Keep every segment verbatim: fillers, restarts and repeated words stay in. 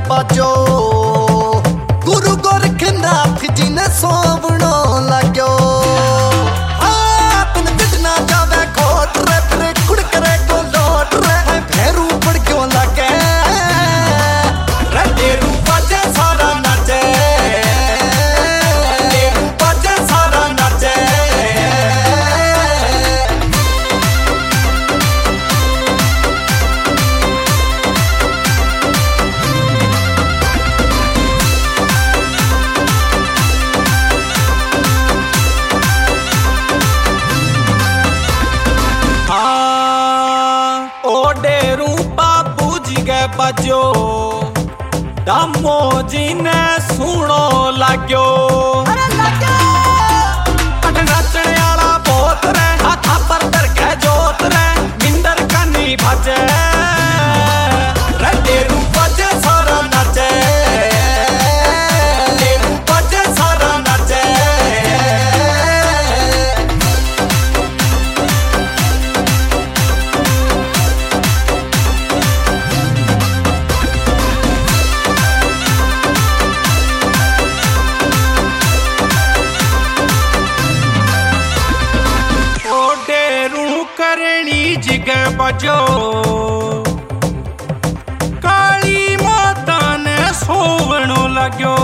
बाजो गुरु गोरखनाथ जी ने सोवणो लाग्यो। बजो दामो जी ने सुनो लाग्यो। अठ नचने वाला बहुत रे हाथा पर धर के जोत रे मिंदर कनी भजे रे तेरू बजे सारा नचे तेरू बजे सारा नचे। करनी जिगे बजो काली माता ने सोवणो लाग्यो।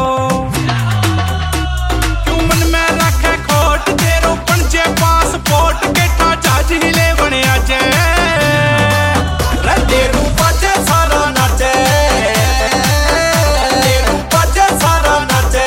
क्यों मन में रखे खोट तेरो पंजे पासपोर्ट के ठाचा झीले बने आजे रे तेरू बजे सारा नाचे तेरू बजे सारा नाचे।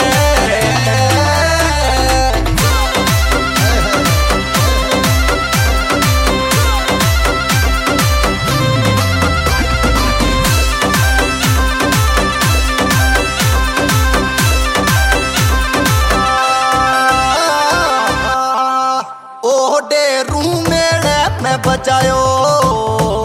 बजायो